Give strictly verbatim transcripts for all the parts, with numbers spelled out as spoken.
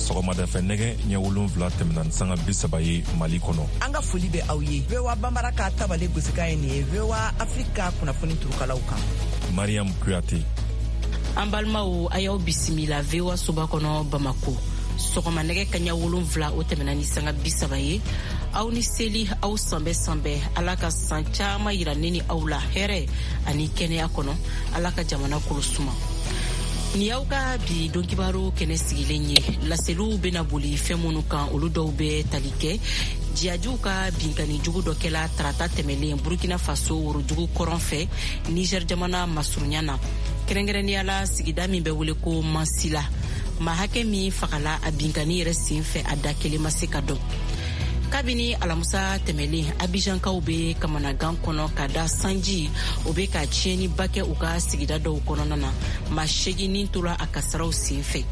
sɔgɔmada fɛ nɛgɛ ɲɛ wolonfila tɛmɛna sanga bi saba ye Mali kɔnɔ. An ka foli bɛ aw ye. V O A Bambara ka tabale gosika ye nin ye V O A Afrika kunnafoni turukalaw kan. Mariam Kuyate. An balimaw a y'aw bisimila V O A soba kɔnɔ Bamako. Sɔgɔma nɛgɛ kaɲa wolonfila o tɛmɛna ni sanga bi saba ye. Aw ni seli aw sanbɛ sanbɛ Ala ka san caman yira ne ni aw la hɛrɛ ani kɛnɛya kɔnɔ. Ala ka jamana kolosuma. Ni y'aw ka bi dɔnkibaro kɛnɛ sigilen ye. Laseliw bena boli fɛn minnu kan olu dɔw bɛ tali kɛ. Jiyajuw ka binkani jugu dɔ kɛla tarata tɛmɛlen Burkina Faso worojugu kɔrɔn fɛ Niger jamana masurunya na. Kɛrɛnkɛrɛnnenya la sigida min bɛ wele ko Mansila. Maa hakɛ min fagala a binkani yɛrɛ sen fɛ a da kelen ma se ka dɔn. Kabini alamusa tɛmɛlen Abijankaw be kamanagan kɔnɔ ka da sanji o be ka tiɲɛni ba kɛ u ka sigida dɔw kɔnɔna na. Maa seginin tora a kasaraw sen fɛ.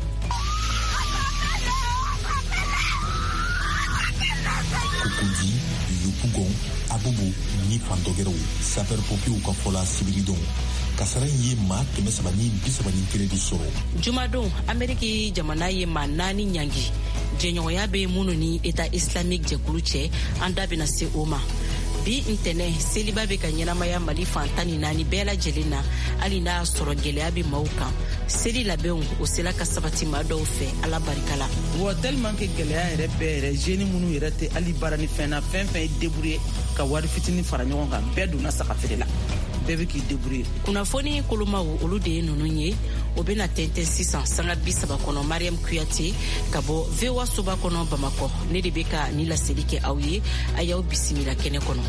Kokondi, Yopougon, Abobo, ni Fandogero, sapeur-pompiers ka fɔla Sibiridon. Kasara ye maa kɛmɛ saba ni bi saba ni kelen de sɔrɔ. Jumadon, Ameriki jamana ye maa naani ɲangi. Jɛɲɔgɔnya bɛ minnu ni État islamique jɛkulu cɛ, an da bɛna se o ma. Bi ntɛnɛ seliba bɛ ka ɲɛnamaya Mali fan tan ni naani bɛɛ lajɛlen na, hali n'a sɔrɔ gɛlɛya bɛ maaw kan. Seli labɛnw o sela ka sabati maa dɔw fɛ Ala barika la. Wa tellement que gɛlɛya yɛrɛ bɛɛ yɛrɛ jeune minnu yɛrɛ tɛ hali baara ni fɛn na fɛn fɛn ye débrouiller ka wari fitinin fara ɲɔgɔn kan bɛɛ donna saga feere la. Bɛɛ bɛ k'i débrouiller. Kunnafoni kolomaw olu de ye ninnu ye. O bɛna tɛntɛn sisan sanga bi saba kɔnɔ Mariam Kuyate ka bɔ V O A soba kɔnɔ Bamakɔ. Ne de bɛ ka ni laseli kɛ aw ye. A y'aw bisimila kɛnɛ kɔnɔ.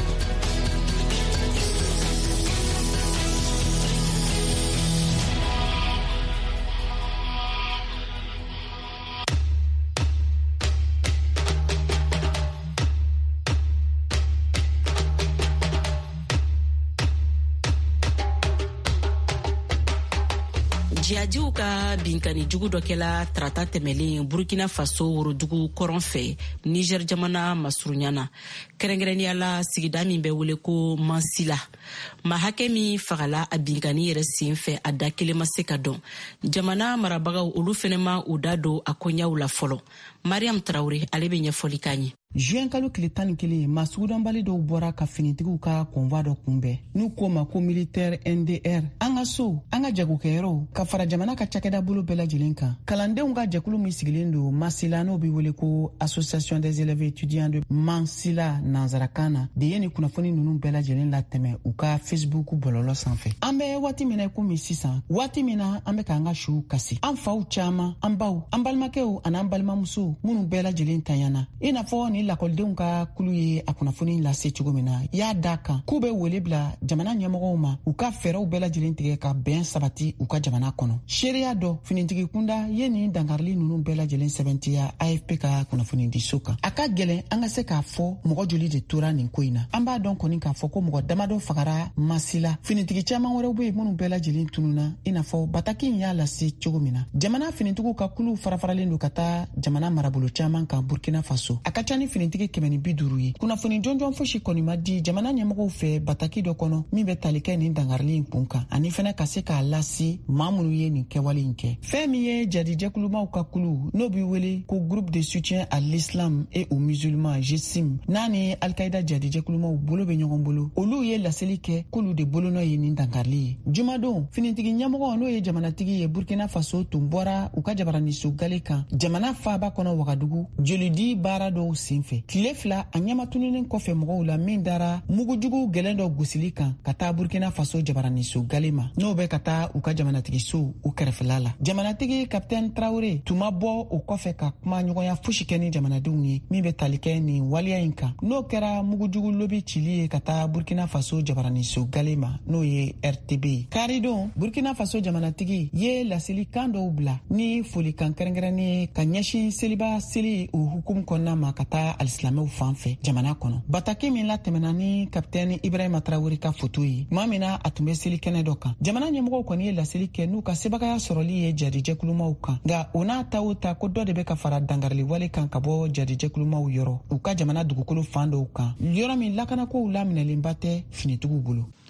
Jiyajiw ka binkani jugu dɔ kɛla tarata tɛmɛlen Burkina Faso worodugu kɔrɔn fɛ Niger jamana masurunya na. Kɛrɛnkɛrɛnnenya la sigida min bɛ wele ko Mansila. Maa hakɛ min fagala a binkani yɛrɛ sen fɛ a da kelen ma se ka dɔn. Jamana marabagaw olu fɛnɛ ma u da don a koɲaw la fɔlɔ. Mariam Traoré ale bɛ ɲɛfɔli k'an ye. Juin kalo tile tan ni kelen masugudɔnbali dɔw bɔra ka finitigiw ka kɔnva dɔ kunbɛn n'u k'o ma ko militaire N D R. An ka so an ka jagokɛyɔrɔw ka fara jamana ka cakɛda bolo bɛɛ lajɛlen kan. Kalandenw ka jɛkulu min sigilen don Mansila n'o bɛ wele ko Association des élèves étudiants de Mansila nanzarakan na de ye ni kunnafoni ninnu bɛɛ lajɛlen latɛmɛ u ka Facebook bɔlɔlɔ sanfɛ. An bɛ waati min na komi sisan waati min na an bɛ k'an ka suw kasi. An faw caman an baw an balimakɛw ani an balimamusow minnu bɛɛ lajɛlen tanyana i n'a fɔ ni lakɔlidenw ka kulu ye a kunnafoni lase cogo min na y'a da kan k'u bɛ wele bila jamana ɲɛmɔgɔw ma u ka fɛɛrɛw bɛɛ lajɛlen tigɛ ka bɛn sabati u ka jamana kɔnɔ. Seereya dɔ finitigi kunda ye nin dankarili ninnu bɛɛ lajɛlen sɛbɛntiya A F P ka kunnafoni di so kan. A ka gɛlɛn an ka se k'a fɔ mɔgɔ joli de tora nin ko in na. An b'a dɔn kɔni k'a fɔ ko mɔgɔ damadɔ fagara Mansila. Finitigi caman wɛrɛw bɛ yen minnu bɛɛ lajɛlen tununa i n'a fɔ bataki in y'a lase cogo min na. Jamana finitigiw ka kulu farafaralen don ka taa jamana marabolo caman kan Burkina Faso. A ka ca ni finitigi kɛmɛ ni bi duuru ye. Kunnafoni jɔnjɔn fosi kɔni ma di jamana ɲɛmɔgɔw fɛ bataki dɔ kɔnɔ min bɛ tali kɛ nin dangarili in kun kan ani fɛnɛ ka se k'a lase maa minnu ye nin kɛwale in kɛ. Fɛn min ye jadijɛkulumaw ka kulu n'o bɛ wele ko groupe de soutien à l'islam et aux musulmans G S I M n'a ni Al-Qaïda jadijɛkulumaw bolo bɛ ɲɔgɔn bolo olu ye laseli kɛ k'olu de bolonɔ ye nin dangarili ye. Jumadon finitigi ɲɛmɔgɔ n'o ye jamanatigi ye Burkina Faso tun bɔra u ka jabaraniso gale kan jamana faaba kɔnɔ Wagadugu jolidi baara dɔw senfɛ. Tile fila a ɲɛmatuninen kɔfɛ mɔgɔw la min dara mugujugu gɛlɛn dɔ gosili kan ka taa Burkina Faso jabaraniso gale ma n'o bɛ ka taa u ka jamanatigi so u kɛrɛfɛla la. Jamanatigi Capitaine Traoré tun ma bɔ o kɔfɛ ka kuma ɲɔgɔnya fosi kɛ ni jamanadenw ye min bɛ tali kɛ nin waliya in kan n'o kɛra mugujugu lobi cili ye ka taa Burkina Faso jabaraniso gale ma n'o ye R T B ye. Karidon Burkina Faso jamanatigi ye laseli kan dɔw bila ni folikan kɛrɛnkɛrɛnnen ka ɲɛsin seliba seli o hukumu kɔnɔna ma ka taa alisilamɛw fan fɛ jamana kɔnɔ. Bataki min la tɛmɛna ni Capitaine Ibrahima Traoré ka foto ye maa min na a tun bɛ seli kɛnɛ dɔ kan. Jamana ɲɛmɔgɔw kɔni ye laseli kɛ n'u ka sebagaya sɔrɔli ye jadijɛkulumaw kan nka o n'a ta o ta ko dɔ de bɛ ka fara dangarili wale kan ka bɔ jadijɛkulumaw yɔrɔ u ka jamana dugukolo fan dɔw kan yɔrɔ min lakanakow laminɛlenba tɛ finitigiw bolo.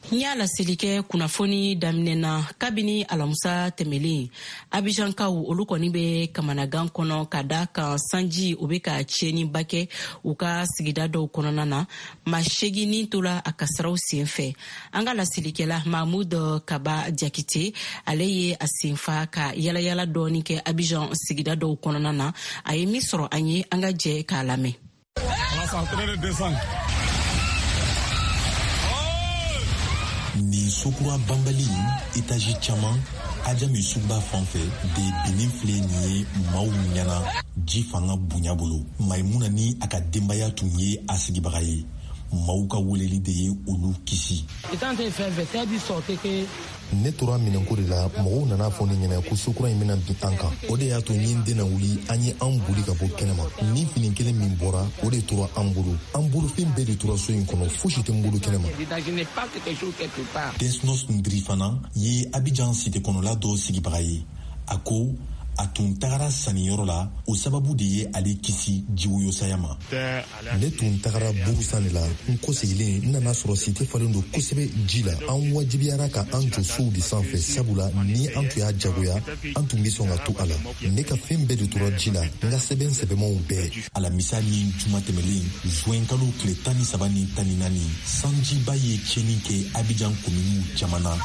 N y'a laseli kɛ kunnafoni daminɛna kabini alamusa tɛmɛlen Abidjankaw olu kɔni bɛ kamanagan kɔnɔ ka da kan sanji o bɛ ka tiɲɛniba kɛ u ka sigida dɔw kɔnɔna na maa segin tora a kasaraw senfɛ. An ka laselikɛla Mahmoud Kaba Jakite ale ye a senfa ka yalayala dɔɔni kɛ Abidjan sigida dɔw kɔnɔna na. A ye min sɔrɔ an ye an ka jɛ k'a lamɛn. Ni sokura banbali etaji caman ajami suba fanfɛ de binin filɛ nin ye maaw ɲana ji fanga bonya bolo. Maimuna ni a ka denbaya tun ye a sigibaga ye. Maaw ka weleli de ye olu kisi. Ne tora minɛnko de la mɔgɔw nana fɔ ne ɲɛna ko sokura in bɛna bin an kan. O de y'a to n ye n dena wuli an ye an boli ka bɔ kɛnɛma. Ni fini kelen min bɔra o de tora an bolo. An bolofɛn bɛɛ de tora so in kɔnɔ fosi tɛ n bolo kɛnɛma. Desnos Ndri fana ye Abidjan site kɔnɔla dɔ sigibaga ye. A ko a tun tagara saniyɔrɔ la o sababu de ye ale kisi jiwoyosaya ma. Ne tun tagara burusan de la n kɔsegilen n nana sɔrɔ site falen don kosɛbɛ ji la. An wajibiyara ka an jɔ sow de sanfɛ sabula ni an tun y'a jagoya an tun bɛ sɔn ka to a la. Ne ka fɛn bɛɛ de tora ji la n ka sɛbɛn sɛbɛnmaw bɛɛ. Alamisa ni juma tɛmɛlen juin kalo tile tan ni saba ni tan ni naani sanjiba ye tiɲɛni kɛ Abidjan komini caman na.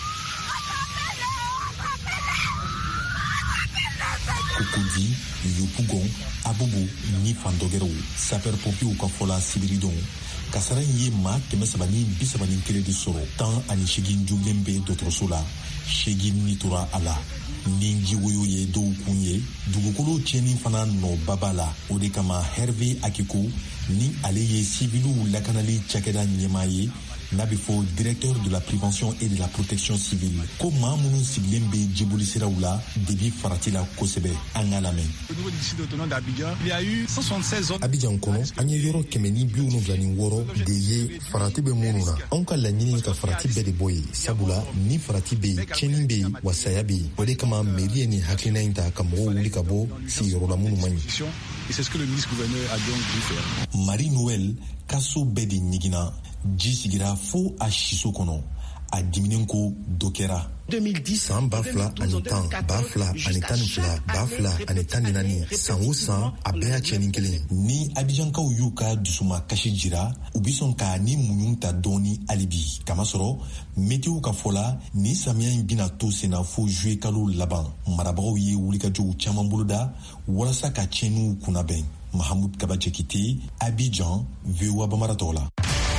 Kokodi, Yopougon, Abobo, ni Fandogero, sapeur-pompiers ka fɔla Sibiridon. Kasara ye ma kɛmɛ saba ni bi saba ni kelen de sɔrɔ tan ani segin jogilen bɛ dɔgɔtɔrɔso la segin ni tora a la. Ni jiwoyo ye dɔw kun ye dugukolo tiɲɛni fana nɔba b'a la. O de kama Hervé Akiko ni ale ye sibiliw lakanali cakɛda ɲɛmaa ye n'a bɛ fɔ directeur de la prévention et de la protection civile ko maa minnu sigilen bɛ jiboli siraw la debi farati la kosɛbɛ. An ka lamɛn. Abidjan kɔnɔ an ye yɔrɔ kɛmɛ ni bi wolonwula ni wɔɔrɔ de ye farati bɛ minnu na. Anw ka laɲini ye ka farati bɛɛ de bɔ yen sabula ni farati bɛ yen tiɲɛni bɛ yen wa saya bɛ yen. O de kama mairie ye nin hakilina in ta ka mɔgɔw wuli ka bɔ sigiyɔrɔla minnu man ɲi. C'est ce que le ministre gouverneur a donc dû faire. Marie Noël ka so bɛɛ de ɲigina ji sigira fo a siso kɔnɔ a diminen ko dɔ kɛra. San ba fila ani tan ba fila ani tan ni fila ba fila ani tan ni naani san o san a bɛɛ y'a tiɲɛni kelen. Ni Abidjankaw y'u ka dusuma kasi jira u bi sɔn ka ni muɲu ta dɔɔni hali bi. Kamasɔrɔ météo ka fɔ la ni samiya in bina to senna fo juillet kalo laban. Marabagaw ye wulikajɔw caman boloda walasa ka tiɲɛniw kunnabɛn. Mahmoud Kaba Jakite, Abidjan, V O A Bambara tɔgɔ la.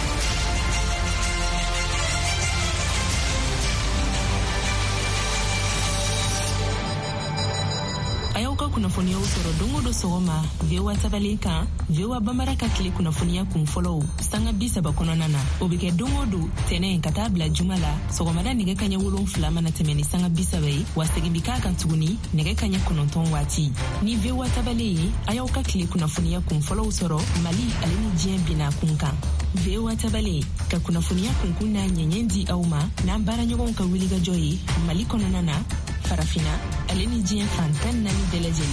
Kunnafoniyaw sɔrɔ don o don sɔgɔma V O A tabalen kan V O A Bambara ka tile kunnafoniya kun fɔlɔw sanga bi saba kɔnɔna na o bɛ kɛ don o don tɛnɛ ka taa bila juma la sɔgɔmada nɛgɛ kaɲɛ wolonfila mana tɛmɛ ni sanga bi saba ye wa segin bi k'a kan tuguni nɛgɛ kaɲɛ kɔnɔntɔn waati ni V O A tabalen ye a y'aw ka tile kunnafoniya kun fɔlɔw sɔrɔ Mali ale ni diɲɛ binna kun kan V O A tabalen ka kunnafoniya kunkun n'a ɲɛɲɛ di aw ma n'an baaraɲɔgɔnw ka wulikajɔ ye Mali kɔnɔna na farafina ale ni diɲɛ fan tan naani bɛɛ lajɛlen.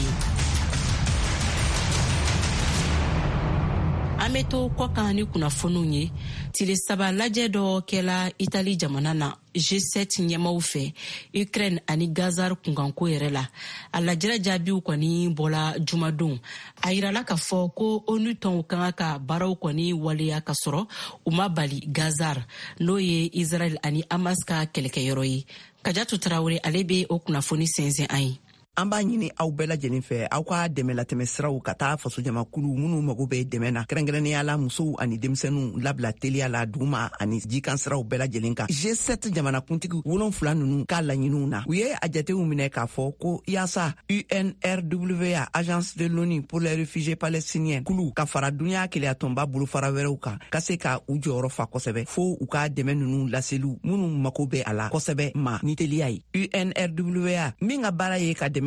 An bɛ to kɔ kan ni kunnafoniw ye tile saba lajɛ dɔ kɛla Itali jamana na G sept ɲɛmaw fɛ Ukraine ani Gaza kunkanko yɛrɛ la. A lajɛrɛ jaabiw kɔni bɔla jumadon. A yirala k'a fɔ ko ONU tɔnw kan ka baaraw kɔni waleya ka sɔrɔ u ma bali Gaza n'o ye Israel ani Hamas ka kɛlɛkɛyɔrɔ ye. Kajatu Tarawele ale bɛ o kunnafoni sɛnsɛn an ye. An b'a ɲini aw bɛɛ lajɛlen fɛ aw ka dɛmɛlatɛmɛ siraw ka taa faso jamakulu minnu mago bɛ dɛmɛ na kɛrɛnkɛrɛnnenya la musow ani denmisɛnninw labila teliya la duguma ani jikan siraw bɛɛ lajɛlen kan. G sept jamanakuntigi wolonfila ninnu ka laɲiniw na u ye a jatew minɛ k'a fɔ ko yaasa U N R W A Agence de l'ONU pour les réfugiés palestiniens kulu ka fara dunya keleya tɔnba bolofara wɛrɛw kan ka se ka u jɔyɔrɔ fa kosɛbɛ fo u ka dɛmɛ ninnu laseliw minnu mago bɛ a la kosɛbɛ ma ni teliya ye. U N R W A min ka baara ye ka dɛmɛ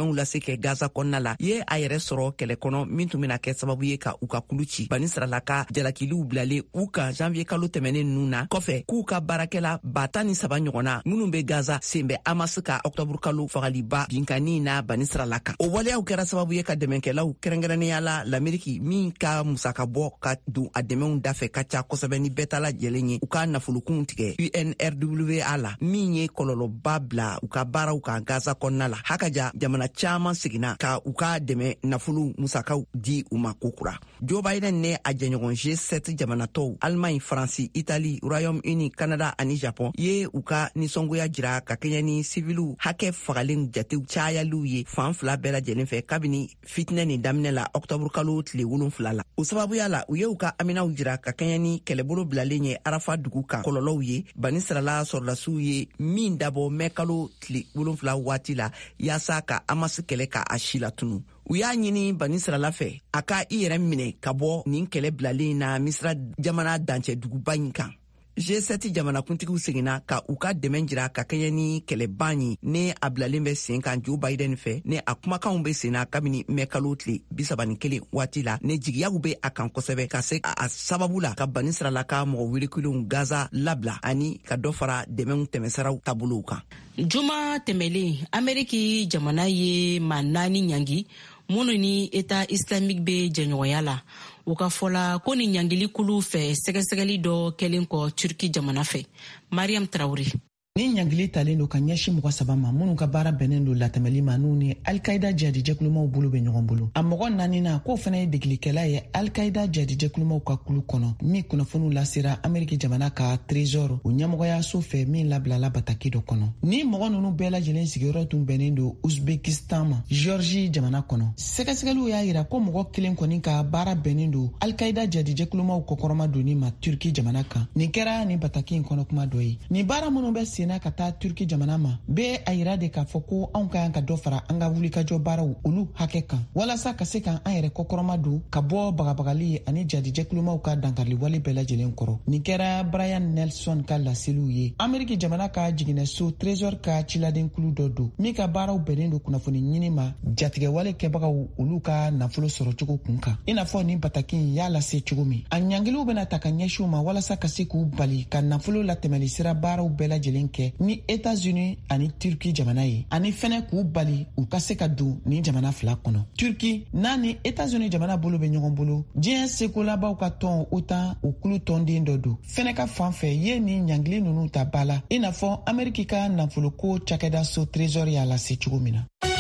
dɛmɛw lase kɛ Gaza kɔnɔna la ye a yɛrɛ sɔrɔ kɛlɛ kɔnɔ min tun bɛna kɛ sababu ye ka u ka kulu ci. Bani Sirala ka jalakiliw bilalen u kan janvier kalo tɛmɛnen ninnu na kɔfɛ k'u ka baarakɛla ba tan ni saba ɲɔgɔnna minnu bɛ Gaza sen bɛ Hamas ka octobre kalo fagaliba binkani na Bani Sirala kan. O waleyaw kɛra sababu ye ka dɛmɛkɛlaw kɛrɛnkɛrɛnnenya la l'Amérique min ka musaka bɔ ka don a dɛmɛw dafɛ ka ca kosɛbɛ ni bɛɛ ta lajɛlen ye u ka nafolokun tigɛ U N R W A la min ye kɔlɔlɔba bila u ka baaraw kan Gaza kɔnɔna la. Hakaja jamana caman seginna ka u ka dɛmɛ nafolo musakaw di u ma kokura. Joe Biden ne a jɛɲɔgɔn G sept jamanatɔw Allemagne, Faransi, Italie, Royaume-Uni, Canada ani Japon ye u ka nisɔngoya jira ka kɛɲɛ ni sivilu hakɛ fagalen jatew cayaliw ye fan fila bɛɛ lajɛlen fɛ kabini fitinɛ ni daminɛ la octobre kalo tile wolonfila la. O sababuya la u ye u ka aminaw jira ka kɛɲɛ ni kɛlɛbolo bilalen ye Arafa dugu kan kɔlɔlɔw ye. Bani Sirala sɔrɔdasiw ye min dabɔ mɛ kalo tile wolonfila waati la yaasa ka Hamas kɛlɛ ka a si latunu. U y'a ɲini Bani Sirala fɛ a ka i yɛrɛ minɛ ka bɔ nin kɛlɛ bilalen na Misira jamana dancɛ duguba in kan. G sept jamanakuntigiw seginna ka u ka dɛmɛ jira ka kɛɲɛ ni kɛlɛban ye ne a bilalen bɛ sen kan Joe Biden fɛ ne a kumakanw bɛ sen na kabini mɛ kalo tile bisaba ni kelen waati la ne jigiyaw bɛ a kan kosɛbɛ ka se a sababu la ka Bani Sirala ka mɔgɔ welekulenw Gaza labila ani ka dɔ fara dɛmɛw tɛmɛsaraw taabolow kan. Juma tɛmɛlen Ameriki jamana ye maa naani ɲangi minnu ni État islamique bɛ jɛɲɔgɔnya la. U ka fɔla ko ni ɲangili kulu fɛ sɛgɛsɛgɛli dɔ kɛlen kɔ Turki jamana fɛ. Mariam Traoré. Ni ɲangili talen do ka ɲɛsin mɔgɔ saba ma minnu ka baara bɛnnen do latɛmɛli ma n'u ni Al-Qaida jadijɛkulumaw bolo bɛ ɲɔgɔn bolo. A mɔgɔ naanina k'o fana ye degilikɛla ye Al-Qaida jadijɛkulumaw ka kulu kɔnɔ min kunnafoniw lasera Ameriki jamana ka trésor o ɲɛmɔgɔyaso fɛ min labilala bataki dɔ kɔnɔ. Ni mɔgɔ ninnu bɛɛ lajɛlen sigiyɔrɔ tun bɛnnen do Uzbekistan ma Georgie jamana kɔnɔ. Sɛgɛsɛgɛliw y'a yira ko mɔgɔ kelen kɔni ka baara bɛnnen do Al-Qaida jadijɛkulumaw kɔkɔrɔma donni ma Turki jamana kan. Nin kɛra ni bataki in kɔnɔ kuma dɔ ye. Ni baara minnu bɛ senna ka taa Turki jamana ma bee a yira de k'a fɔ ko anw ka yan ka dɔ fara an ka wulikajɔ baaraw olu hakɛ kan walasa ka se kan an yɛrɛ kɔkɔrɔma don ka bɔ bagabagali ani jadijɛkulumaw ka dankarili wale bɛɛ lajɛlen kɔrɔ. Nin kɛra Brian Nelson ka laseliw ye. Ameriki jamana ka jiginɛso trésor ka ciladenkulu dɔ don min ka baaraw bɛnnen do kunnafoni ɲini ma jatigɛwale kɛbagaw olu ka nafolo sɔrɔ cogo kun kan. I n'a fɔ nin bataki y'a lase cogo min a ɲangiliw bɛna ta ka ɲɛsiw ma walasa ka se k'u bali ka nafolo latɛmɛli sira baaraw bɛɛ lajɛlen kɛ ni États-Unis ani Turki jamana ye ani fɛnɛ k'u bali u ka se ka don nin jamana fila kɔnɔ. Turki n'a ni États-Unis jamana bolo bɛ ɲɔgɔn bolo diɲɛ sekolabaw ka tɔn OTAN o kulu tɔnden dɔ don fɛnɛ ka fan fɛ ye ni ɲangili ninnu ta ba la i n'a fɔ Ameriki ka nafoloko cakɛda so trésor y'a lase cogo min na.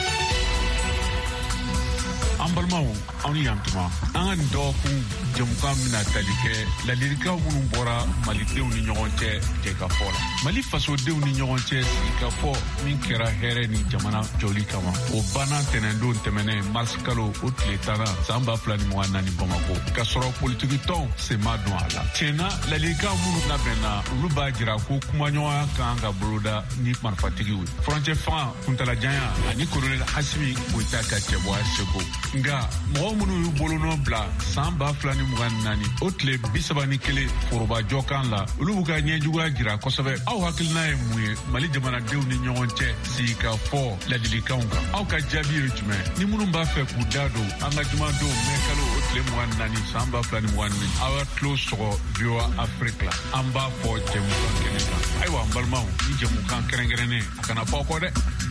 An balimaw aw ni yantuma an ka nin dɔgɔkun jɛmukan bɛna tali kɛ ladilikan minnu bɔra malidenw ni ɲɔgɔn cɛ jɛkafɔ la. Mali fasodenw ni ɲɔgɔn cɛ sigikafɔ min kɛra hɛrɛ ni jamana jɔli kama o banna tɛnɛndon tɛmɛnen mars kalo o tile tanna san ba fila ni mugan naani Bamako ka sɔrɔ politiki tɔnw sen ma don a la. Tiɲɛna ladilikan minnu labɛnna olu b'a jira ko kumaɲɔgɔnya kan ka boloda ni marifatigiw ye. Furancɛ fanga kuntalajanya ani kolonɛli Hasimi Goyita ka cɛbɔya seko. Nga mɔgɔ minnu y'u bolonɔ bila san ba fila ni mugan naani o tile bisaba ni kelen forobajɔ kan la olu b'u ka ɲɛjuguya jira kosɛbɛ. Aw hakilina ye mun ye Mali jamanadenw ni ɲɔgɔn cɛ sigikafɔ ladilikanw kan? Aw ka jaabi ye jumɛn? Ni minnu b'a fɛ k'u da don an ka jumadon mɛ kalo o tile mugan naani san ba fila ni mugan naani aw ka tulo sɔgɔ V O A Afrique la an b'a fɔ jɛmukan kɛnɛ kan. Ayiwa an balimaw ni jɛmukan kɛrɛnkɛrɛnnen a kana fɔ aw kɔ dɛ.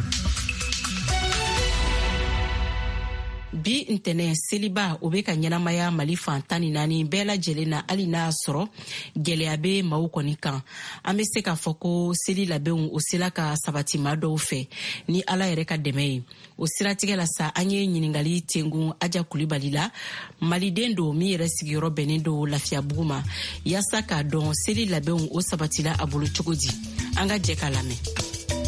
Bi ntɛnɛ seliba o bɛ ka ɲɛnamaya Mali fan tan ni naani bɛɛ lajɛlen na hali n'a sɔrɔ gɛlɛya bɛ maaw kɔni kan. An bɛ se k'a fɔ ko seli labɛnw o sela ka sabati maa dɔw fɛ ni Ala yɛrɛ ka dɛmɛ ye. O siratigɛ la sa an ye ɲininkali tengun Aja Kulibali la Maliden don min yɛrɛ sigiyɔrɔ bɛnnen don Lafiyabugu ma yaasa k'a dɔn seli labɛnw o sabatila a bolo cogo di. An ka jɛ ka lamɛn.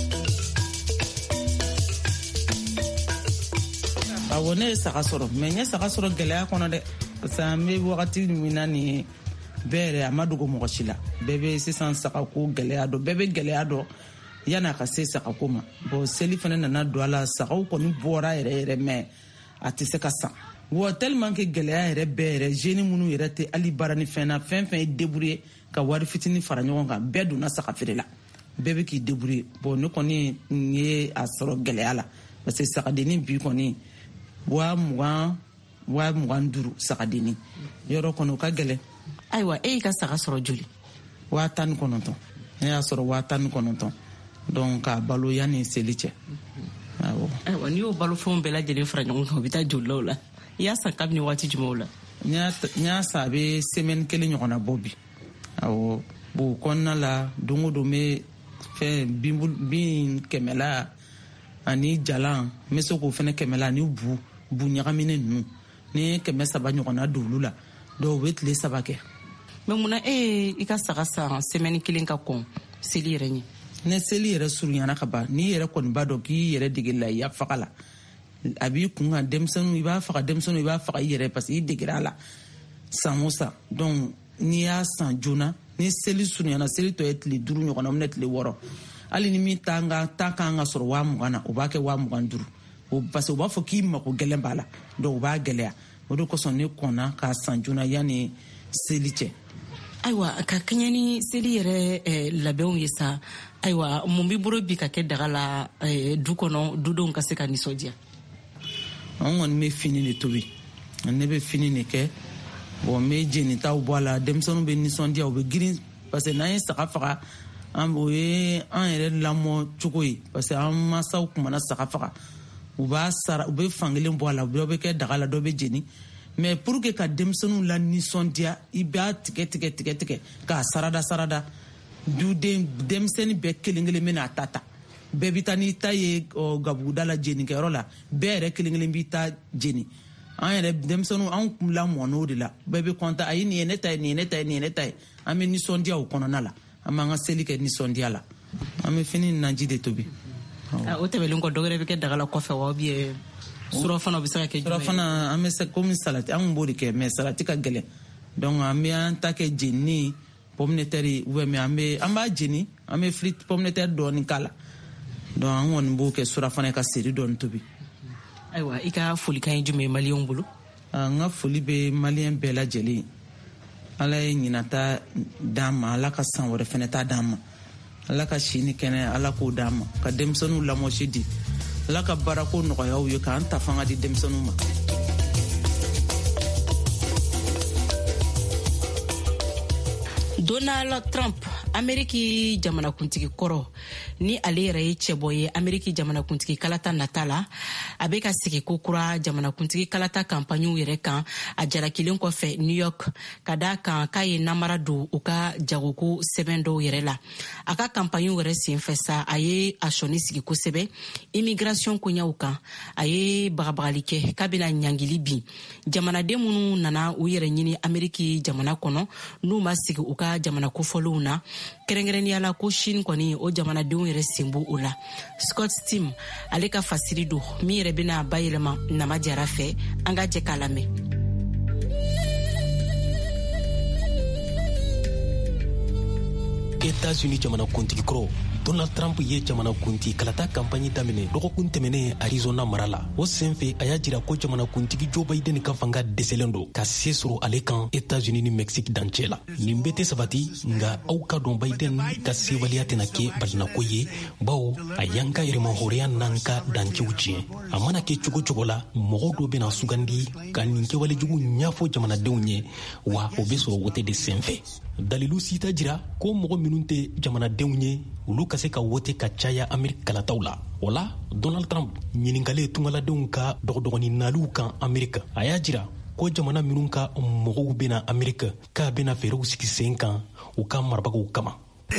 Awo ne ye saga sɔrɔ mɛ n ye saga sɔrɔ gɛlɛya kɔnɔ dɛ parce que an bɛ wagati min na nin bɛɛ yɛrɛ a ma dogo mɔgɔ si la bɛɛ bɛ sisan sagako gɛlɛya dɔn bɛɛ bɛ gɛlɛya dɔn yanni a ka se sagako ma bon seli fana nana don a la sagaw kɔni bɔra yɛrɛ yɛrɛ mɛ a tɛ se ka san wa tellement que gɛlɛya yɛrɛ bɛɛ yɛrɛ jeune minnu yɛrɛ tɛ hali baara ni fɛn na fɛn fɛn ye débrouiller ka wari fitinin fara ɲɔgɔn kan bɛɛ donna saga feere la bɛɛ bɛ k'i débrouiller bon ne kɔni n ye a sɔrɔ gɛlɛya la parce que sagadeni bi kɔni wa mugan wa mugan duuru sagadeni yɔrɔ kɔnɔ ka gɛlɛn. Ayiwa e y'i ka saga sɔrɔ joli? waa tan ni kɔnɔntɔn ne y'a sɔrɔ waa tan ni kɔnɔntɔn donc k'a balo yanni seli cɛ. awɔ ayiwa n'i y'o balo fɛnw bɛɛ lajɛlen fara ɲɔgɔn kan o bɛ taa joli la o la? i y'a san kabini waati jumɛnw la? n y'a san a bɛ semaine kelen ɲɔgɔnna bɔ bi. awɔ bon kɔnɔna la don o don n bɛ fɛn bin kɛmɛla ani jalan n bɛ se k'o fɛnɛ kɛmɛla ani bu bu ɲagaminen ninnu ni kɛmɛ saba ɲɔgɔnna don olu la dɔw bɛ tile saba kɛ. mɛ munna e i ka saga san semaine kelen ka kɔn seli yɛrɛ ɲɛ? ne seli yɛrɛ surunyana ka ban n'i yɛrɛ kɔni b'a dɔn k'i yɛrɛ dege lahiya faga la a b'i kun kan denmisɛnninw i b'a faga denmisɛnninw i b'a faga i yɛrɛ parce que i degera a la san o san donc n'i y'a san joona ni seli surunyana seli tɔ ye tile duuru ɲɔgɔnna minɛ tile wɔɔrɔ hali ni min ta kan ka sɔrɔ waa mugan na o b'a kɛ waa mugan duuru parce que u b'a fɔ k'i mako gɛlɛn b'a la donc u b'a gɛlɛya o de kosɔn ne kɔnna k'a san joona yanni seli cɛ. ayiwa ka kɛɲɛ ni seli yɛrɛ labɛnw ye sa ayiwa mun b'i bolo bi ka kɛ daga la du kɔnɔ dudenw ka se ka nisɔndiya? an kɔni bɛ fini de tobi ne bɛ fini de kɛ bon n bɛ jenitaw bɔ a la denmisɛnninw bɛ nisɔndiya u bɛ girin parce que n'an ye saga faga o ye an yɛrɛ lamɔ cogo ye parce que an mansaw tun mana saga faga u b'a sara u bɛ fankelen bɔ a la dɔ bɛ kɛ daga la dɔ bɛ jeni mais pour que ka denmisɛnninw la nisɔndiya i b'a tigɛ tigɛ tigɛ tigɛ k'a sarada sarada duden denmisɛnnin bɛɛ kelen kelen bɛ n'a ta ta bɛɛ bɛ taa n'i ta ye gabuguda la jenikɛyɔrɔ la bɛɛ yɛrɛ kelen kelen b'i ta jeni an yɛrɛ denmisɛnninw an kun lamɔn'o de la bɛɛ bɛ kɔntan ayi nin ye ne ta ye nin ye ne ta ye nin ye ne ta ye an bɛ nisɔndiya o kɔnɔna la an b'an ka seli kɛ nisɔndiya la an bɛ fini naji de tobi. o tɛmɛlen kɔ dɔ wɛrɛ bɛ kɛ daga la kɔfɛ wa bien surafana bɛ se ka kɛ jumɛn ye? surafana an bɛ se komi salati an kun b'o de kɛ mais salati ka gɛlɛn donc an bɛ an ta kɛ jenini pomme de terre ou bien an bɛ an b'a jeni an bɛ frite pomme de terre dɔɔni k'a la donc an kɔni b'o kɛ surafana ka seri dɔɔni tobi. ayiwa i ka folikan ye jumɛn ye maliyɛnw bolo? n ka foli bɛ maliyɛn bɛɛ lajɛlen ala ye ɲinata d'an ma ala ka san wɛrɛ fɛnɛ ta d'an ma ala ka si ni kɛnɛ ala k'o d'an ma ka denmisɛnninw lamɔsi di ala ka baarako nɔgɔyaw ye k'an ta fanga di denmisɛnninw ma. Donald Trump Ameriki jamanakuntigi kɔrɔ ni ale yɛrɛ ye cɛbɔ ye Ameriki jamanakuntigi kalata nata la a bɛ ka sigi ko kura jamanakuntigi kalata kampaniw yɛrɛ kan a jarakilen kɔfɛ New York ka da kan k'a ye namara don u ka jagoko sɛbɛn dɔw yɛrɛ la a ka kampaniw yɛrɛ senfɛ sa a ye a sɔni sigi kosɛbɛ immigration koɲaw kan a ye bagabagali kɛ k'a bɛna ɲangili bin jamanaden minnu nana u yɛrɛ ɲini Ameriki jamana kɔnɔ n'u ma sigi u ka jamana kofɔlenw na kɛrɛnkɛrɛnnenya la ko Chine kɔni o jamanadenw yɛrɛ sen b'o o la. Scott Steam ale ka fasiri don min yɛrɛ bɛna bayɛlɛma nama jara fɛ an ka jɛ k'a lamɛn. États-Unis jamanakuntigi kɔrɔ Donald Trump ye jamanakuntigi kalata kampani daminɛ dɔgɔkun tɛmɛnen Arizona mara la. O senfɛ a y'a jira ko jamanakuntigi Joe Biden ka fanga dɛsɛlen don ka se sɔrɔ ale kan États-Unis ni Mexique dancɛ la. Nin bɛɛ tɛ sabati nka aw ka dɔn Biden ka sebaliya tɛna kɛ balinako ye bawo a y'an ka yɛrɛmahɔrɔya n'an ka dancɛw tiɲɛ. A mana kɛ cogo cogo la mɔgɔw dɔ bɛna sugandi ka nin kɛwalejugu ɲɛfɔ jamanadenw ye wa o bɛ sɔrɔ o tɛ de senfɛ. Dalilu si t'a jira ko mɔgɔ minnu tɛ jamanadenw ye olu ka se ka wote ka caya Ameriki kalataw la. O la Donald Trump ɲininkalen tungaladenw ka dɔgɔdɔgɔni naliw kan Ameriki a y'a jira ko jamana minnu ka mɔgɔw bɛna Ameriki k'a bɛna fɛɛrɛw sigi sen kan u ka marabagaw kama.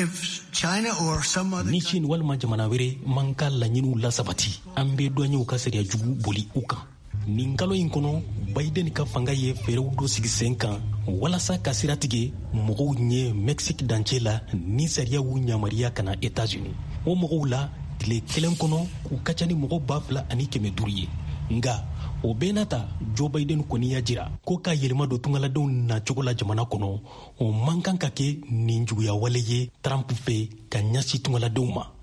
Ni Chine walima jamana wɛrɛ man ka laɲiniw lasabati an bɛ douaniers ka sariya jugu boli u kan. Nin kalo in kɔnɔ Biden ka fanga ye fɛɛrɛw dɔ sigi sen kan walasa ka sira tigɛ mɔgɔw ɲɛ Mexique dancɛ la ni sariyaw yamariya ka na États-Unis. O mɔgɔw la tile kelen kɔnɔ u ka ca ni mɔgɔ ba fila ani kɛmɛ duuru ye. Nga o bɛɛ n'a ta Joe Biden kɔni y'a jira ko ka yɛlɛma don tungaladenw nacogo la jamana kɔnɔ o man kan ka kɛ nin juguya wale ye Trump fɛ ka ɲɛsin tungaladenw ma.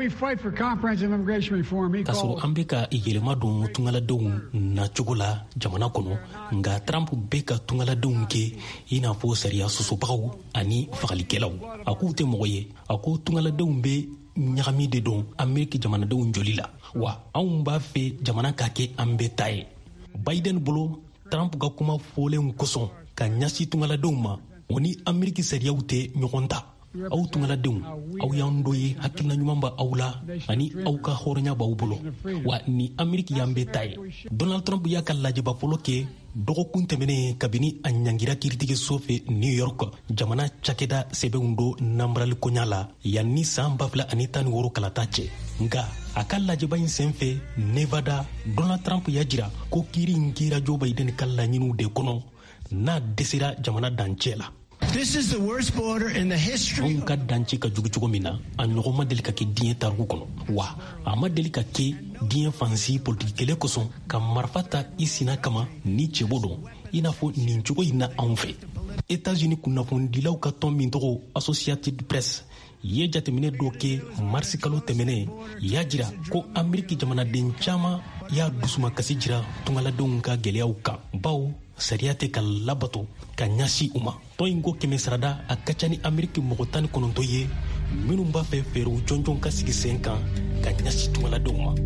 K'a sɔrɔ an bɛ ka yɛlɛma don tungaladenw nacogo la jamana kɔnɔ nka Trump bɛ ka tungaladenw kɛ i n'a fɔ sariya sɔsɔbagaw ani fagalikɛlaw. A k'u tɛ mɔgɔ ye a ko tungaladenw bɛ ɲagami de don ameriki jamanadenw joli la wa anw b'a fɛ jamana ka kɛ an bɛɛ ta ye. Biden bolo Trump ka kuma fɔlen kosɔn ka ɲasi tungaladenw ma o ni ameriki sariyaw tɛ ɲɔgɔn ta. Aw tungaladenw aw y'an dɔ ye hakilina ɲuman ba aw la ani aw ka hɔrɔnya b'aw bolo wa ni ameriki y'an bɛɛ ta ye. Donald Trump y'a ka lajɛba fɔlɔ kɛ dɔgɔkun tɛmɛnen kabini a ɲangira kiiritigɛso fɛ New York jamana cakɛda sɛbɛnw do nambarali koɲa la yanni san ba fila ani tan ni wɔɔrɔ kalata cɛ. Nka a ka lajɛba in senfɛ Nevada Donald Trump y'a jira ko kiiri in kɛra Joe Biden ka laɲiniw de kɔnɔ n'a dɛsɛra jamana dancɛ la. This is the worst border in the history. Anw ka dancɛ ka jugu cogo min na a ɲɔgɔn ma deli ka kɛ diɲɛ tariku kɔnɔ wa a ma deli ka kɛ diɲɛ fansi politiki kɛlɛ kosɔn ka marifa ta i sina kama ni cɛbo dɔn i n'a fɔ nin cogo in na anw fɛ. États-Unis kunnafonidilaw ka tɔn min tɔgɔ Associated Press ye jateminɛ dɔ kɛ marisi kalo tɛmɛnɛ y'a jira ko ameriki jamanaden caman y'a dusumakasi jira tungaladenw ka gwɛlɛyaw kan baw sariya tɛ ka labato ka ɲasi u ma. Tɔn in ko kɛmɛ sarada a ka ca ni ameriki mɔgɔ tan ni kɔnɔntɔn ye minnu b'a fɛ fɛɛrɛw jɔnjɔn ka sigi sen kan ka ɲasi tungaladenw ma.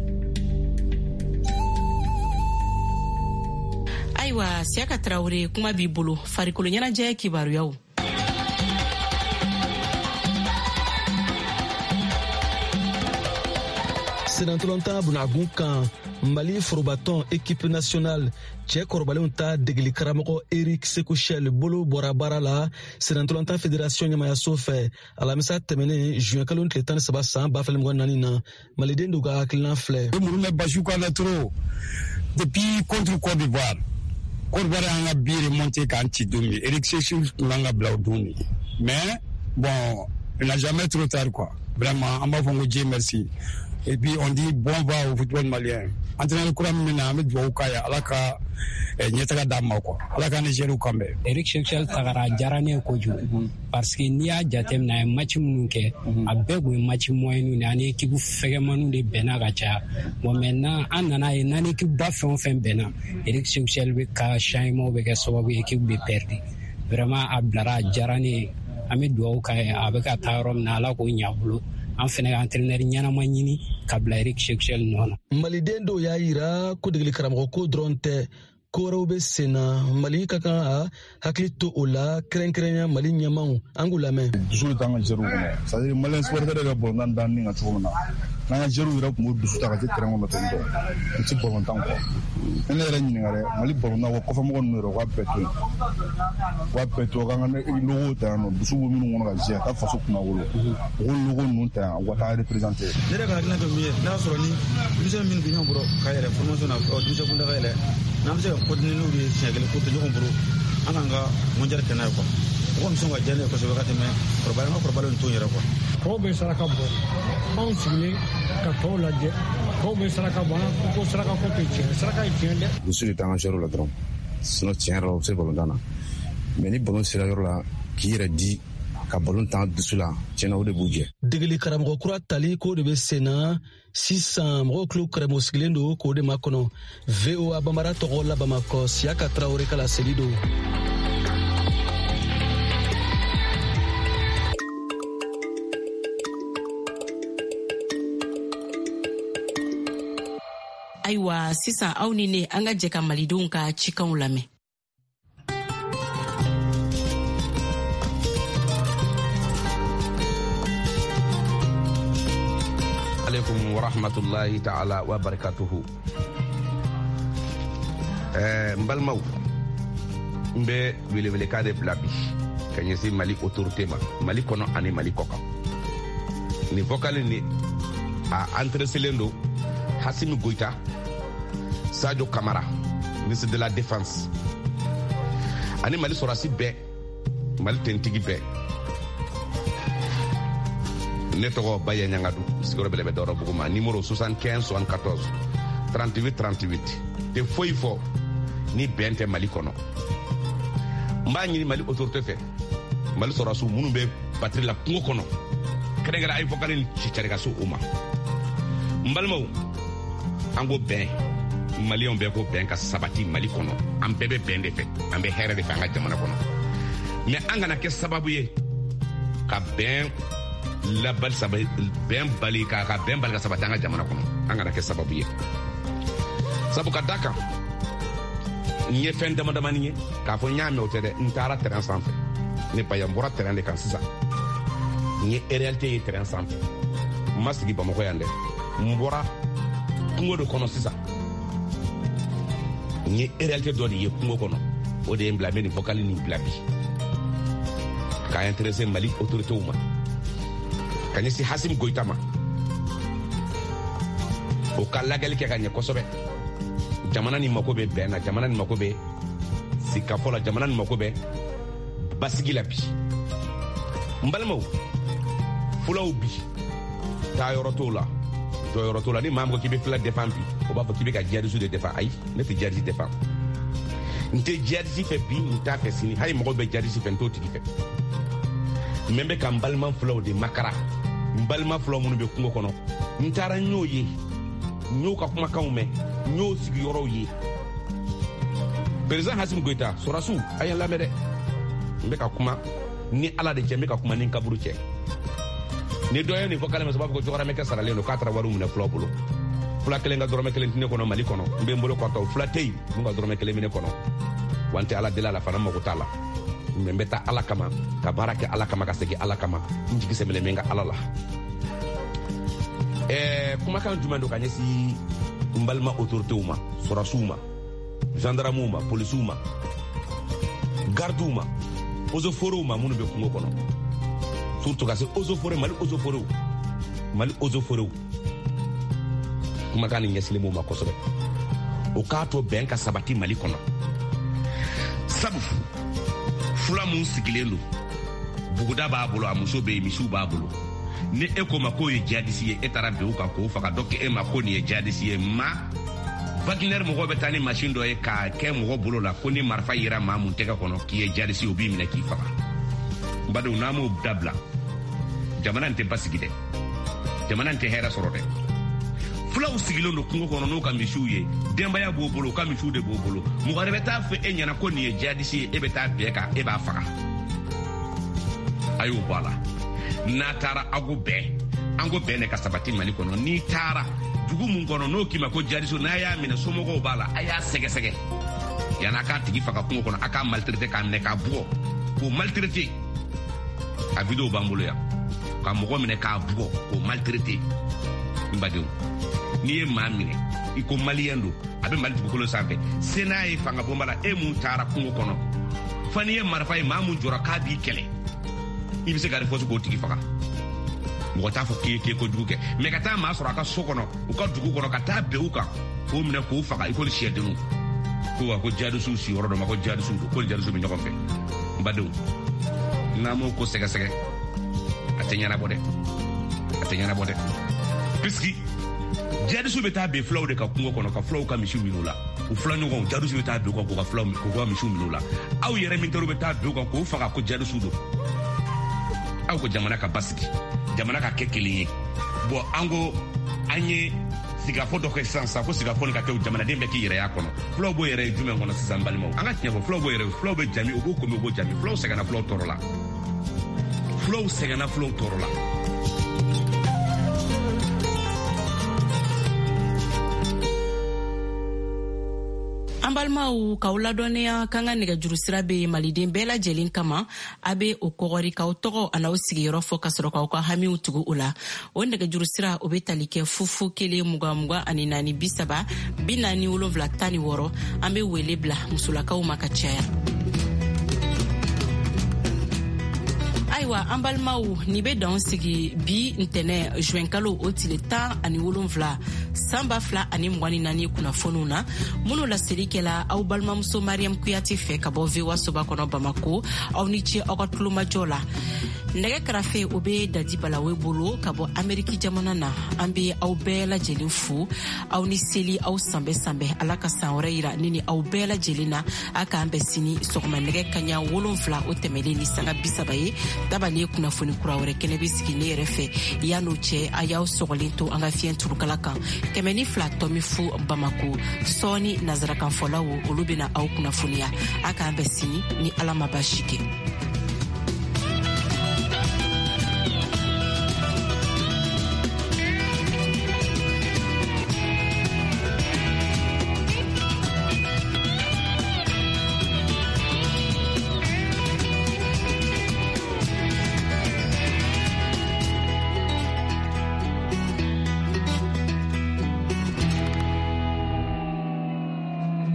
Ayiwa Siaka Traore kuma b'i bolo farikolo ɲɛnajɛ kibaruyaw. Senatolanta bunagun kan Mali forobatɔn équipe nationale cɛ kɔrɔbalenw ta degeli karamɔgɔ Eric Sekouchel bolo bɔra baara la Senatolanta fédération ɲɛmayaso fɛ alamisa tɛmɛnen juin kalo tile tan ni saba san ba fila ni mugan ni naani na maliden dɔw ka hakilina filɛ. Murumɛ Basiou Kane trop depuis contre Côte d'Ivoire. Côte d'Ivoire an ka bi remonté k'an ci don min Eric Sekouchel tun kan ka bila o don de mais bon il n'a jamais trop tard quoi vraiment an b'a fɔ ko Dieu merci. Et puis on dit bon va au football malien. Entraîneur kura min na an bɛ dugawu k'a ye ala ka ɲɛtaga d'a ma quoi ala ka Nigériw kanbɛn. Eric Sekouchel tagara diyara ne ye kojugu parce que n'i y'a jateminɛ a ye match minnu kɛ a bɛɛ kun ye match moyenninw de ani équipe fɛgɛmanninw de bɛnna ka caya bon maintenant an nana ye n'an équipe ba fɛn o fɛn bɛnna Eric Sekouchel bɛ ka changement bɛ kɛ sababu ye équipe bɛ perdre vraiment a bilara a diyara ne ye an bɛ dugawu k'a ye a bɛ ka taa yɔrɔ min na ala k'o ɲɛ bolo. An fɛnɛ ka entraîneur ɲɛnama ɲini ka bila Eric Sekouchel nɔ na. Maliden dɔw y'a yira ko degeli karamɔgɔ ko dɔrɔn tɛ ko wɛrɛw bɛ sen na Mali ka kan a hakili to o la kɛrɛnkɛrɛnya Mali ɲɛmaw an k'u lamɛn. Dusu de t'an ka jɛriw kɔnɔ c'est à dire malien supporter de ka bɔlɔntan dan ni ka cogo min na n'an ka jɛriw yɛrɛ tun b'o dusu ta ka se terrain kɔnɔ ten tɔ u ti bɔlɔntan kɔ. Ne ne yɛrɛ ɲininka dɛ Mali bɔlɔntan ko kɔfɛmɔgɔ ninnu yɛrɛ u k'a bɛɛ to yen u k'a bɛɛ to k'an ka logo ta yan nɔ dusu bɛ minnu kɔnɔ ka jɛ ka taa faso kunna wolo u ko logo ninnu ta yan u ka taa représenter. Ne yɛrɛ ka hakilina bɛ min ye n'a sɔrɔ ni denmisɛn minnu bɛ ɲɔgɔn bolo ka yɛlɛ formation na denmisɛn kunda ka yɛlɛ n'an bɛ se ka coordonner n'u ye siɲɛ kelen ko to ɲɔgɔn bolo an k'an ka mondial kɛ n'a ye quoi o kɔni sɔn ka diya ne ye kosɛbɛ ka tɛmɛ kɔrɔbalen ka kɔrɔbalen t'o yɛrɛ quoi. Tɔw bɛ saraka bɔ anw sigilen ka tɔw lajɛ tɔw bɛ saraka bɔ an ko saraka ko tɛ tiɲɛ saraka ye tiɲɛ dɛ. Dusu de t'an ka yɔrɔ la dɔrɔn sinon tiɲɛ yɛrɛ la u bɛ se bɔlɔntan na mais ni bɔlɔn sera yɔrɔ la k'i yɛrɛ di ka bɔlɔn tan dusu la tiɲɛna o de b'u jɛ. Degeli karamɔgɔ kura tali k'o de bɛ sen na sisan mɔgɔw kilo karamɔgɔ sigilen don k'o de makɔnɔ V O A Bambara tɔgɔ la Bamakɔ Siaka Traore ka laseli don. Ayiwa sisan aw ni ne an ka jɛ ka malidenw ka cikanw lamɛn. Alaikum wa rahmatullahi ta'ala wa barakatuhu. Eh, mbalmaw mbe wele wele kade blabi kanyesi Mali autorité ma Mali kono ani Mali koka ni vocal ni a entreselendo Hassimi Goïta Sadio Camara ministre de la défense ani Mali sorasi bɛɛ Mali tentigi bɛɛ ne tɔgɔ Baya Ɲangadu sigiyɔrɔ bɛlɛ bɛ Dɔrɔ Buguma numéro soixante-quinze soixante-quatorze trente-huit trente-huit te foyi fɔ ni bɛn tɛ Mali kɔnɔ n b'a ɲini Mali autorité fɛ Mali sɔrɔsiw minnu bɛ patrie la kungo kɔnɔ kɛrɛnkɛrɛn ay vocal ni cicari ka so o ma n balimaw an ko bɛn maliyɛnw bɛɛ ko bɛn ka sabati Mali kɔnɔ an bɛɛ bɛ bɛn de fɛ an bɛ hɛrɛ de fɛ an ka jamana kɔnɔ mais an kana kɛ sababu ye ka bɛn la bal sabay ben bali ka ka ben bal ka sabata nga jamana kono angana ke sababu ye sabu ka daka nye fen dama dama ni ka fo nyame o tede ntara terrain sanfé ne pa yambura terrain de kan sisa nye réalité ye terrain sanfé masigi bamako yande mbora kungo do kono sisa nye réalité do ye kungo kono o de blâmer ni vocal ni blabi ka intéressé Mali autorité uma kanye si Hasim Goïta ma o kala gal ke kanye kosobe jamana ni makobe bena jamana ni makobe sikafola jamana ni makobe basigi la bi mbalmo fulaw bi ta yoroto la to yoroto la ni mamgo ki be fla défend bi o ba ki be ka jihad sous de défend ay ne te jihad défend nte jihad si fe bi nta fe sini hay mo be jihad si fe to tigi fe membe ka mbalma fulaw de makara mbalma fulaw mun be kungo kono ntara nyoye nyo ka kuma kawme nyo sigi yoro ye président Hasim Goïta sorasu ayan la mede mbe ka kuma ni ala de jeme ka kuma ni kaburu che ni doye ni vocal me sababu ko jora me ka sarale no katra waru mun fulaw bulu fula kele nga dorome kele ntine kono Mali kono mbe mbolo ko taw fula tey nga dorome kele mine kono wante ala dela la fana mo ko tala mbe ta ala kama ka barake ala kama ka segi ala kama njigi semele menga ala la eh kuma kan jumando kanyesi mbalma autorité uma sorasuma gendarme uma police uma garde uma ozo foruma munu be kungo kono surtout ka se ozo fore Mali ozo fore Mali ozo fore kuma kan nyesile mu ma kosobe o ka to ben ka sabati Mali kono sabu fula mun sigilendo buguda ba bolo amuso be misu ba bolo ni eko mako ye jadisi ye etara be uka ko faka dokke e mako ni ye jadisi ye ma Wagner mo be tani machine do e ka ke mo bolo la ko ni marfa yira ma mun teka kono ki ye jadisi obi mina ki faka badu namo dabla jamana nte basigide jamana nte hera sorode fula usigilo no kungo kono no ka mishu ye demba ya bobolo ka mishu de bobolo mo gare beta fe enyana ko ni ye jadisi e beta be ka e ba faka ayo bala na tara ago be ango be ne ka sabati Mali kono ni tara dugu mun kono no kima ko jadiso na ya mina somo go bala aya sege sege yana ka tigi faka kungo kono aka maltraité ka ne ka buo ko maltraité a video bambulo ya ka mo mine ka buo ko maltraité mbadeu ni e mamine iko maliendo abe Mali dugu ko sambe sena e fanga bombala e mun tara kungo kono fani e marfa e mamun jora ka bi kele ibi se gari fosu ko tigi faka mo ta fo ke ke ko dugu ke me kata ma soro aka sokono u ka dugu kono kata be uka ko mine ko faka iko li shedenu ko ko jadu su si orodo ma ko jadu su ko jadu su mi nyoko fe mbadu na mo ko sega sega atenya na bode atenya na bode piski jadu su beta be flow de ka kungo kono ka flow ka mi shuminula u fla nyoko jadu su beta be ko ko ka flow ko ko mi shuminula aw yere mi toro beta be ko ko faka ko jadu su do aw ko jamana ka basiki jamana ka kekeli bo ango anye siga foto ko sansa ko siga foni ka ke jamana dembe ki yere yakono flow bo yere jume ngono sisan balimo anga tinya bo flow bo yere flow be jami o ko me bo jami flow sega na flow torola flow sega na flow torola Ambalmaw kaula doneya kanga nega jurusira be maliden bela jelin kama abe o kogori ka otogo ana osigi yoro fo kasoro ka ka hami utugu ula o nega jurusira obetalike fufu kele muga muga ani nani bisaba binani ulovla tani woro ambe welebla musulaka umakachaya aiwa ambalmaw ni be don sigi bi ntene juin kalo otile tan ani wolonvla samba fla ani mwani nani kuna fonuna muno la serikela au balma muso Mariam Kuyati fe kabo vewa soba kono Bamako au niche okatluma jola ndege krafe obe dadi bala webolo kabo Ameriki jamana na ambe au bela jelinfu au ni seli au sambe sambe alaka sanreira nini au bela jelina aka ambe sini sokoma ndege kanya wolonvla otemele ni sanga bisabaye dabali kuna foni kurawre kene bisiki ne refe yano che ayaw sogolinto anga fien turukalakan kemeni flatomi fu Bamako soni nazara kan folawo olubina au kuna fonia aka ambe sini ni alama bashike